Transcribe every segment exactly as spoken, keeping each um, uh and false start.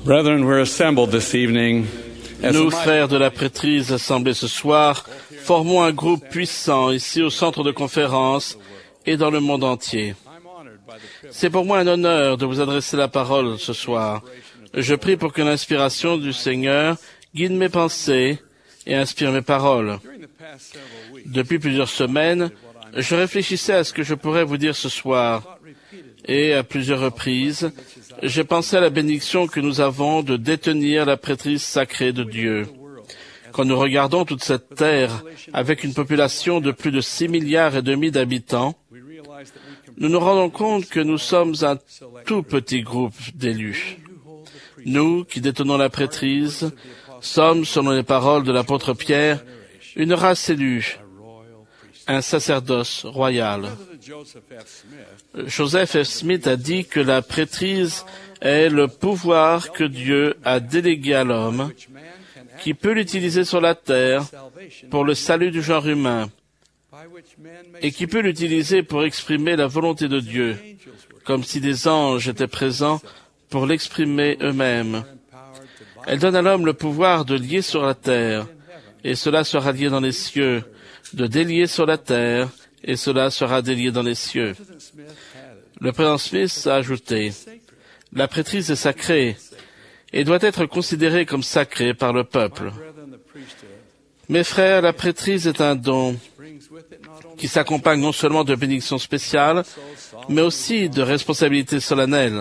Brethren, we're assembled this evening. Nous, frères de la prêtrise assemblés ce soir, formons un groupe puissant ici au centre de conférence et dans le monde entier. C'est pour moi un honneur de vous adresser la parole ce soir. Je prie pour que l'inspiration du Seigneur guide mes pensées et inspire mes paroles. Depuis plusieurs semaines, je réfléchissais à ce que je pourrais vous dire ce soir. Et à plusieurs reprises, j'ai pensé à la bénédiction que nous avons de détenir la prêtrise sacrée de Dieu. Quand nous regardons toute cette terre avec une population de plus de six milliards et demi d'habitants, nous nous rendons compte que nous sommes un tout petit groupe d'élus. Nous, qui détenons la prêtrise, sommes, selon les paroles de l'apôtre Pierre, une race élue, un sacerdoce royal. Joseph F. Smith a dit que la prêtrise est le pouvoir que Dieu a délégué à l'homme, qui peut l'utiliser sur la terre pour le salut du genre humain, et qui peut l'utiliser pour exprimer la volonté de Dieu, comme si des anges étaient présents pour l'exprimer eux-mêmes. Elle donne à l'homme le pouvoir de lier sur la terre, et cela sera lié dans les cieux, de délier sur la terre, et cela sera délié dans les cieux. Le président Smith a ajouté, « La prêtrise est sacrée et doit être considérée comme sacrée par le peuple. Mes frères, la prêtrise est un don qui s'accompagne non seulement de bénédictions spéciales, mais aussi de responsabilités solennelles.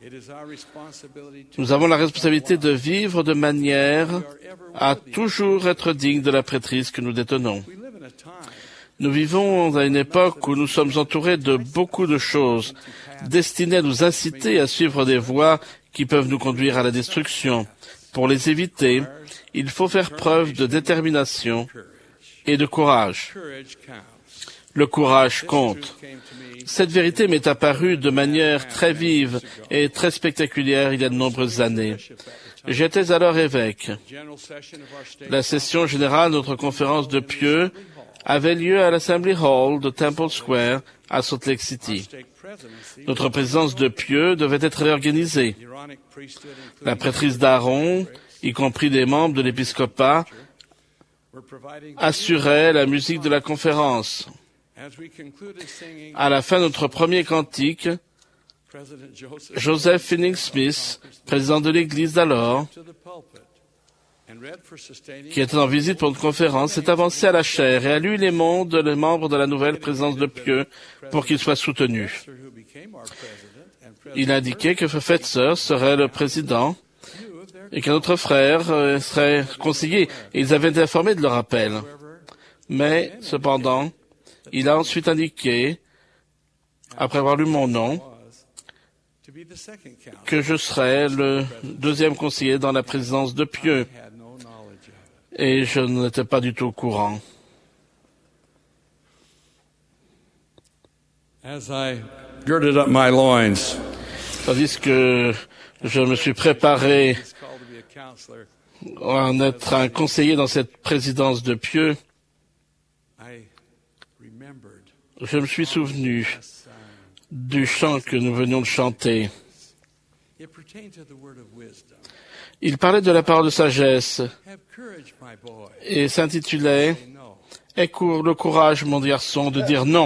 Nous avons la responsabilité de vivre de manière à toujours être dignes de la prêtrise que nous détenons. Nous vivons à une époque où nous sommes entourés de beaucoup de choses destinées à nous inciter à suivre des voies qui peuvent nous conduire à la destruction. Pour les éviter, il faut faire preuve de détermination et de courage. Le courage compte. Cette vérité m'est apparue de manière très vive et très spectaculaire il y a de nombreuses années. J'étais alors évêque. La session générale de notre conférence de pieux avait lieu à l'Assembly Hall de Temple Square à Salt Lake City. Notre présidence de pieux devait être réorganisée. La prêtrise d'Aaron, y compris des membres de l'épiscopat, assurait la musique de la conférence. À la fin de notre premier cantique, Joseph Fielding Smith, président de l'Église d'alors, qui était en visite pour une conférence, s'est avancé à la chaire et a lu les noms des membres de la nouvelle présidence de pieux pour qu'ils soient soutenus. Il a indiqué que Fetzer serait le président et qu'un autre frère serait conseiller. Et ils avaient été informés de leur appel. Mais, cependant, il a ensuite indiqué, après avoir lu mon nom, que je serais le deuxième conseiller dans la présidence de pieux. Et je n'étais pas du tout au courant. As I girded up my loins, Tandis que je me suis préparé à en être un conseiller dans cette présidence de pieux, je me suis souvenu du chant que nous venions de chanter. Il parlait de la parole de sagesse et s'intitulait « Aie le courage, mon garçon, de dire non ».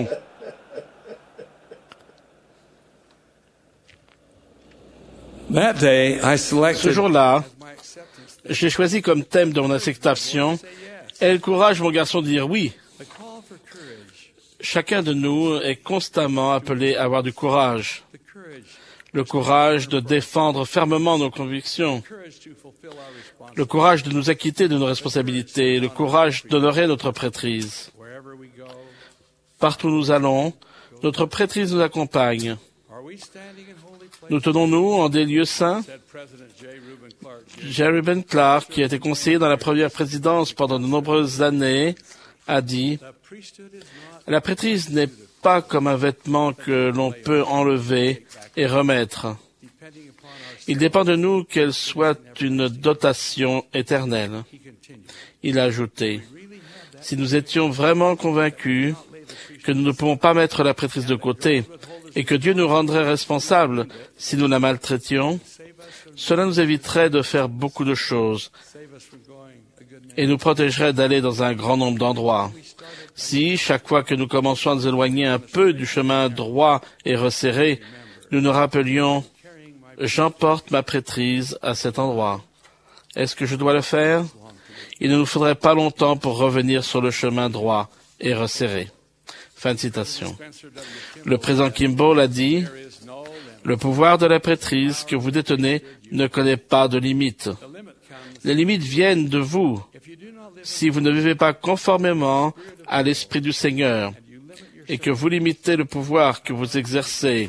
Ce jour-là, j'ai choisi comme thème de mon acceptation « Aie le courage, mon garçon, de dire oui ». Chacun de nous est constamment appelé à avoir du courage. Le courage de défendre fermement nos convictions, le courage de nous acquitter de nos responsabilités, le courage d'honorer notre prêtrise. Partout où nous allons, notre prêtrise nous accompagne. Nous tenons-nous en des lieux saints? J. Reuben Clark, qui a été conseiller dans la première présidence pendant de nombreuses années, a dit « La prêtrise n'est pas comme un vêtement que l'on peut enlever et remettre. Il dépend de nous qu'elle soit une dotation éternelle. » Il a ajouté, « Si nous étions vraiment convaincus que nous ne pouvons pas mettre la prêtrise de côté et que Dieu nous rendrait responsables si nous la maltraitions, Cela nous éviterait de faire beaucoup de choses et nous protégerait d'aller dans un grand nombre d'endroits. Si, chaque fois que nous commençons à nous éloigner un peu du chemin droit et resserré, nous nous rappelions « J'emporte ma prêtrise à cet endroit ». Est-ce que je dois le faire? Il ne nous faudrait pas longtemps pour revenir sur le chemin droit et resserré. Fin de citation. Le président Kimball a dit « Le pouvoir de la prêtrise que vous détenez ne connaît pas de limites. Les limites viennent de vous. Si vous ne vivez pas conformément à l'Esprit du Seigneur et que vous limitez le pouvoir que vous exercez,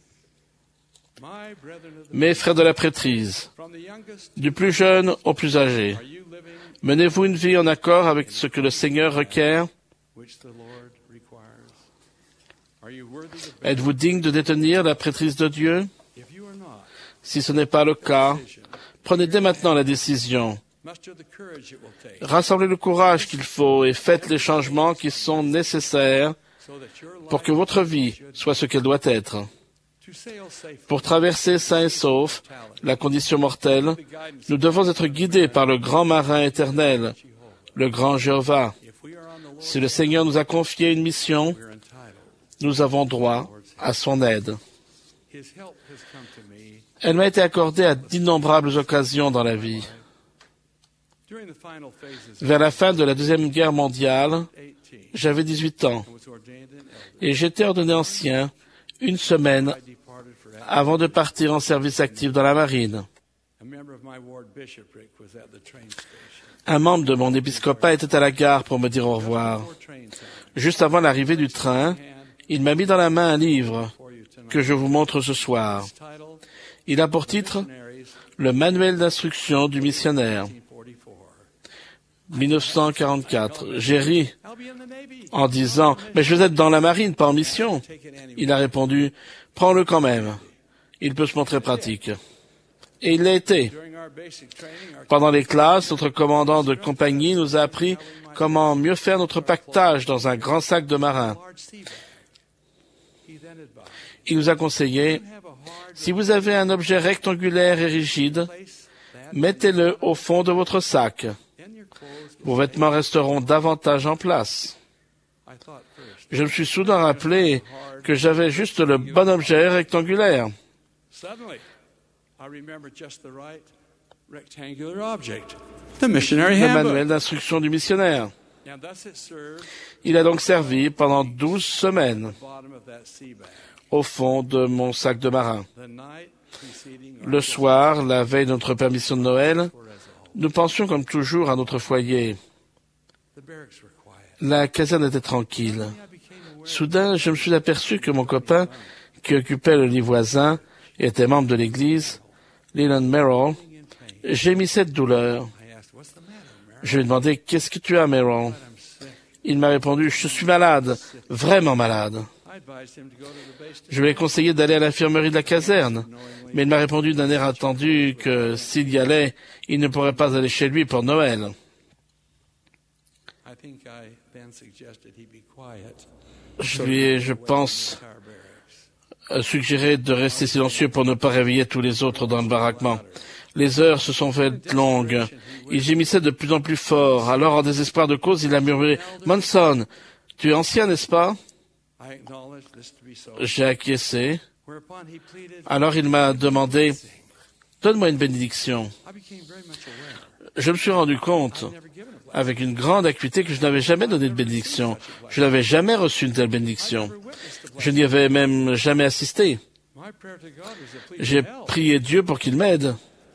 mes frères de la prêtrise, du plus jeune au plus âgé, menez-vous une vie en accord avec ce que le Seigneur requiert? Êtes-vous digne de détenir la prêtrise de Dieu? Si ce n'est pas le cas, prenez dès maintenant la décision. Rassemblez le courage qu'il faut et faites les changements qui sont nécessaires pour que votre vie soit ce qu'elle doit être. Pour traverser sain et sauf la condition mortelle, nous devons être guidés par le grand marin éternel, le grand Jéhovah. Si le Seigneur nous a confié une mission, nous avons droit à son aide. Elle m'a été accordée à d'innombrables occasions dans la vie. Vers la fin de la Deuxième Guerre mondiale, j'avais dix-huit ans et j'étais ordonné ancien une semaine avant de partir en service actif dans la marine. Un membre de mon épiscopat était à la gare pour me dire au revoir. Juste avant l'arrivée du train, il m'a mis dans la main un livre que je vous montre ce soir. Il a pour titre « Le manuel d'instruction du missionnaire ». mille neuf cent quarante-quatre. J'ai ri en disant « Mais je vais être dans la marine, pas en mission ». Il a répondu « Prends-le quand même. Il peut se montrer pratique. » Et il l'a été. Pendant les classes, notre commandant de compagnie nous a appris comment mieux faire notre pactage dans un grand sac de marin. Il nous a conseillé « Si vous avez un objet rectangulaire et rigide, mettez-le au fond de votre sac. Vos vêtements resteront davantage en place. » Je me suis soudain rappelé que j'avais juste le bon objet rectangulaire. Le manuel d'instruction du missionnaire. Il a donc servi pendant douze semaines au fond de mon sac de marin. Le soir, la veille de notre permission de Noël, nous pensions comme toujours à notre foyer. La caserne était tranquille. Soudain, je me suis aperçu que mon copain, qui occupait le lit voisin et était membre de l'église, Leland Merrill, gémissait de douleur. Je lui ai demandé « Qu'est-ce que tu as, Merrill ?» Il m'a répondu « Je suis malade, vraiment malade. » Je lui ai conseillé d'aller à l'infirmerie de la caserne, mais il m'a répondu d'un air attendu que s'il y allait, il ne pourrait pas aller chez lui pour Noël. Je lui ai, je pense, suggéré de rester silencieux pour ne pas réveiller tous les autres dans le baraquement. Les heures se sont faites longues. Il gémissait de plus en plus fort. Alors, en désespoir de cause, il a murmuré « Monson, tu es ancien, n'est-ce pas ?» J'ai acquiescé. Alors il m'a demandé « Donne-moi une bénédiction. » Je me suis rendu compte, avec une grande acuité, que je n'avais jamais donné de bénédiction. Je n'avais jamais reçu une telle bénédiction. Je n'y avais même jamais assisté. J'ai prié Dieu pour qu'il m'aide.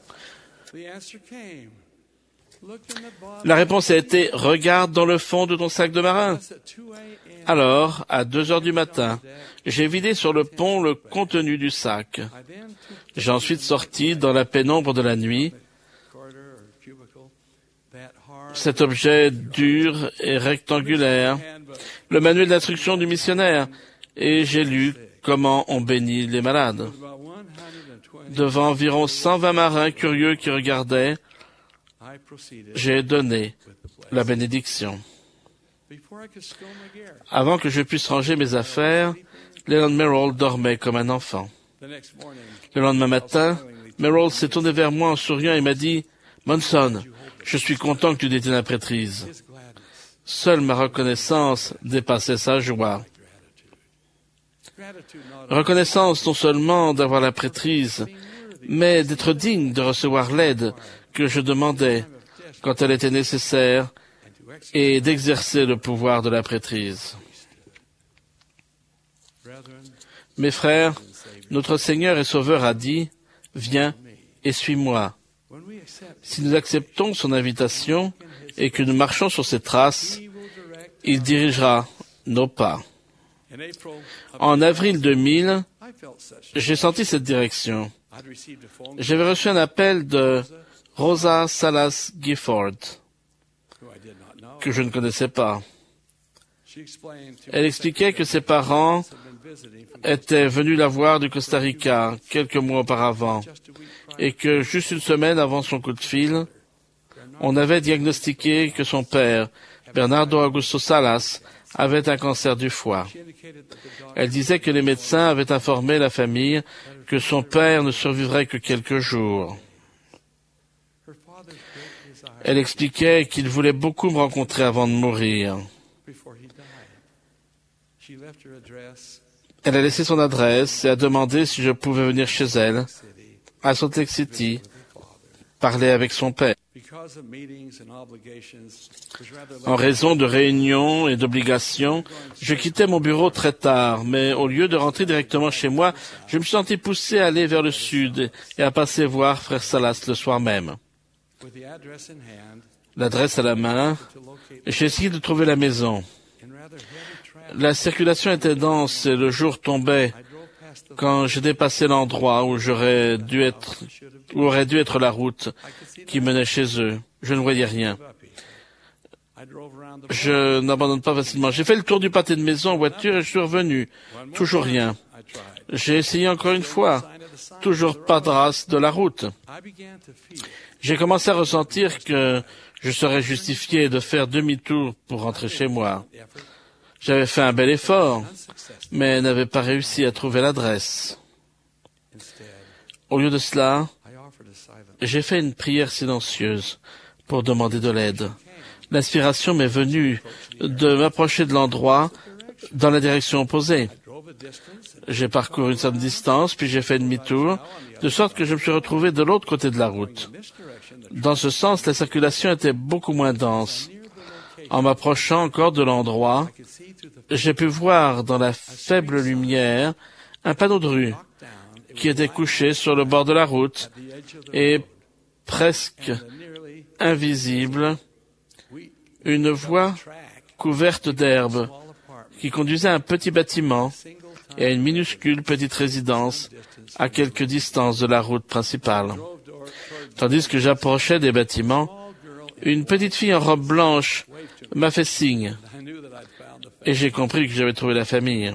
La réponse a été « Regarde dans le fond de ton sac de marin. » Alors, à deux heures du matin, j'ai vidé sur le pont le contenu du sac. J'ai ensuite sorti dans la pénombre de la nuit cet objet dur et rectangulaire, le manuel d'instruction du missionnaire, et j'ai lu comment on bénit les malades. Devant environ cent vingt marins curieux qui regardaient, j'ai donné la bénédiction. Avant que je puisse ranger mes affaires, Leland Merrill dormait comme un enfant. Le lendemain matin, Merrill s'est tourné vers moi en souriant et m'a dit « Monson, je suis content que tu détiennes la prêtrise. » Seule ma reconnaissance dépassait sa joie. Reconnaissance non seulement d'avoir la prêtrise, mais d'être digne de recevoir l'aide que je demandais quand elle était nécessaire et d'exercer le pouvoir de la prêtrise. Mes frères, notre Seigneur et Sauveur a dit « Viens et suis-moi ». Si nous acceptons son invitation et que nous marchons sur ses traces, il dirigera nos pas. En avril deux mille, j'ai senti cette direction. J'avais reçu un appel de Rosa Salas Gifford, que je ne connaissais pas. Elle expliquait que ses parents étaient venus la voir du Costa Rica quelques mois auparavant et que juste une semaine avant son coup de fil, on avait diagnostiqué que son père, Bernardo Augusto Salas, avait un cancer du foie. Elle disait que les médecins avaient informé la famille que son père ne survivrait que quelques jours. Elle expliquait qu'il voulait beaucoup me rencontrer avant de mourir. Elle a laissé son adresse et a demandé si je pouvais venir chez elle, à Salt Lake City, parler avec son père. En raison de réunions et d'obligations, je quittais mon bureau très tard, mais au lieu de rentrer directement chez moi, je me suis senti poussé à aller vers le sud et à passer voir Frère Salas le soir même. L'adresse à la main, j'ai essayé de trouver la maison. La circulation était dense et le jour tombait quand j'ai dépassé l'endroit où j'aurais dû être, où aurait dû être la route qui menait chez eux. Je ne voyais rien. Je n'abandonne pas facilement. J'ai fait le tour du pâté de maison en voiture et je suis revenu. Toujours rien. J'ai essayé encore une fois. Toujours pas de trace de la route. J'ai commencé à ressentir que je serais justifié de faire demi-tour pour rentrer chez moi. J'avais fait un bel effort, mais n'avais pas réussi à trouver l'adresse. Au lieu de cela, j'ai fait une prière silencieuse pour demander de l'aide. L'inspiration m'est venue de m'approcher de l'endroit dans la direction opposée. J'ai parcouru une certaine distance, puis j'ai fait demi-tour, de sorte que je me suis retrouvé de l'autre côté de la route. Dans ce sens, la circulation était beaucoup moins dense. En m'approchant encore de l'endroit, j'ai pu voir dans la faible lumière un panneau de rue qui était couché sur le bord de la route et presque invisible, une voie couverte d'herbe qui conduisait à un petit bâtiment et à une minuscule petite résidence à quelque distance de la route principale. Tandis que j'approchais des bâtiments, une petite fille en robe blanche m'a fait signe et j'ai compris que j'avais trouvé la famille.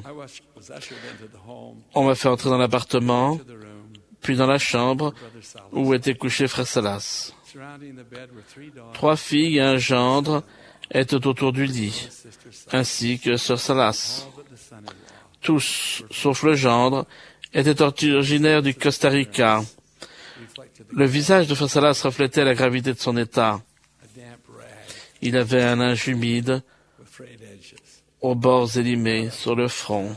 On m'a fait entrer dans l'appartement, puis dans la chambre où était couché Frère Salas. Trois filles et un gendre étaient autour du lit, ainsi que Sœur Salas. Tous, sauf le gendre, étaient originaires du Costa Rica. Le visage de Frère Salas reflétait la gravité de son état. Il avait un linge humide aux bords élimés sur le front.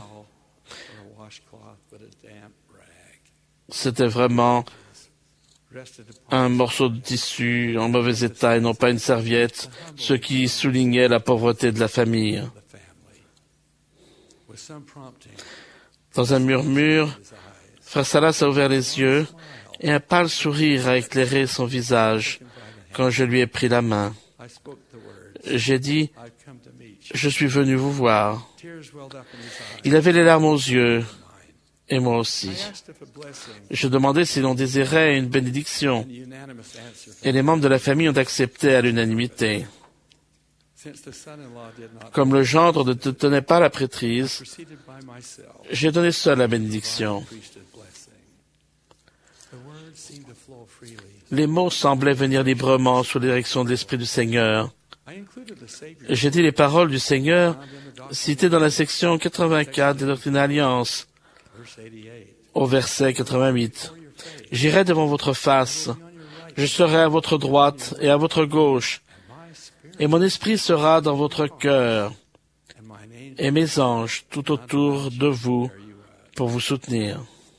C'était vraiment un morceau de tissu en mauvais état et non pas une serviette, ce qui soulignait la pauvreté de la famille. Dans un murmure, Frère Salas a ouvert les yeux et un pâle sourire a éclairé son visage quand je lui ai pris la main. J'ai dit, « Je suis venu vous voir. » Il avait les larmes aux yeux, et moi aussi. Je demandais si l'on désirait une bénédiction, et les membres de la famille ont accepté à l'unanimité. Comme le gendre ne tenait pas la prêtrise, j'ai donné seul la bénédiction. Les mots semblaient venir librement sous la direction de l'Esprit du Seigneur. J'ai dit les paroles du Seigneur citées dans la section quatre-vingt-quatre des Doctrines et Alliances, au verset quatre-vingt-huit. J'irai devant votre face, je serai à votre droite et à votre gauche, et mon esprit sera dans votre cœur, et mes anges tout autour de vous pour vous soutenir.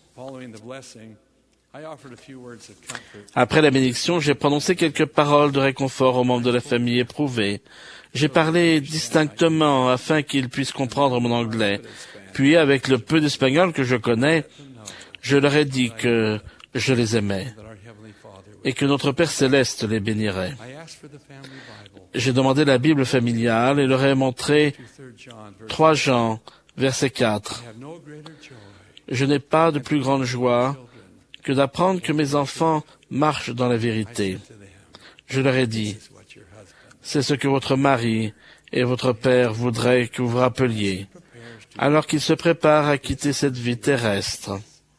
Après la bénédiction, j'ai prononcé quelques paroles de réconfort aux membres de la famille éprouvés. J'ai parlé distinctement afin qu'ils puissent comprendre mon anglais. Puis, avec le peu d'espagnol que je connais, je leur ai dit que je les aimais et que notre Père Céleste les bénirait. J'ai demandé la Bible familiale et leur ai montré trois Jean, verset quatre. Je n'ai pas de plus grande joie que d'apprendre que mes enfants marchent dans la vérité. Je leur ai dit, c'est ce que votre mari et votre père voudraient que vous vous rappeliez, alors qu'ils se préparent à quitter cette vie terrestre.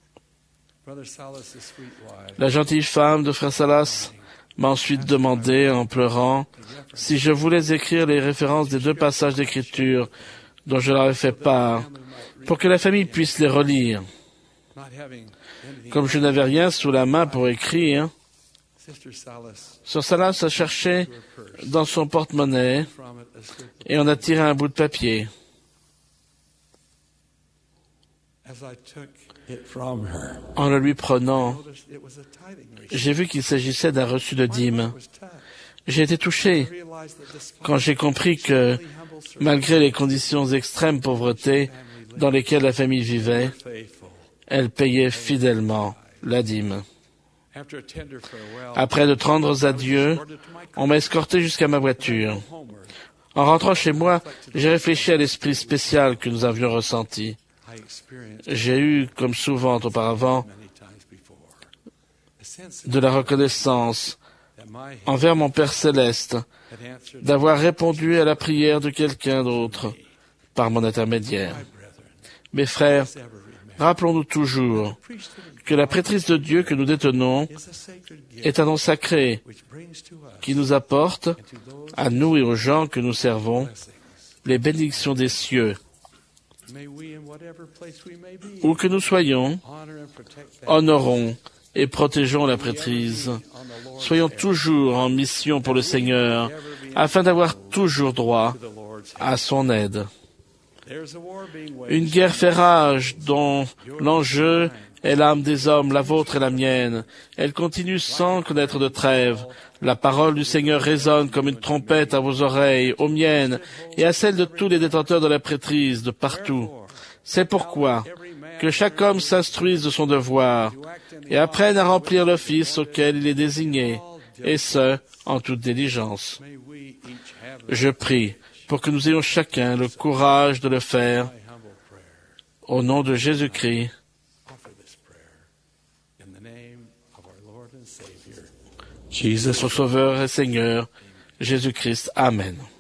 La gentille femme de Frère Salas m'a ensuite demandé, en pleurant, si je voulais écrire les références des deux passages d'Écriture dont je leur ai fait part, pour que la famille puisse les relire. Comme je n'avais rien sous la main pour écrire, Sœur Salas a cherché dans son porte-monnaie et on a tiré un bout de papier. En le lui prenant, j'ai vu qu'il s'agissait d'un reçu de dîme. J'ai été touché quand j'ai compris que, malgré les conditions d'extrême pauvreté dans lesquelles la famille vivait, elle payait fidèlement la dîme. Après de tendres adieux, on m'a escorté jusqu'à ma voiture. En rentrant chez moi, j'ai réfléchi à l'esprit spécial que nous avions ressenti. J'ai eu, comme souvent auparavant, de la reconnaissance envers mon Père Céleste d'avoir répondu à la prière de quelqu'un d'autre par mon intermédiaire. Mes frères, rappelons-nous toujours que la prêtrise de Dieu que nous détenons est un don sacré qui nous apporte, à nous et aux gens que nous servons, les bénédictions des cieux. Où que nous soyons, honorons et protégeons la prêtrise. Soyons toujours en mission pour le Seigneur, afin d'avoir toujours droit à son aide. Une guerre fait rage dont l'enjeu est l'âme des hommes, la vôtre et la mienne. Elle continue sans connaître de trêve. La parole du Seigneur résonne comme une trompette à vos oreilles, aux miennes, et à celles de tous les détenteurs de la prêtrise, de partout. C'est pourquoi que chaque homme s'instruise de son devoir, et apprenne à remplir l'office auquel il est désigné, et ce, en toute diligence. Je prie pour que nous ayons chacun le courage de le faire, au nom de Jésus-Christ, notre Sauveur et Seigneur, Jésus-Christ. Amen.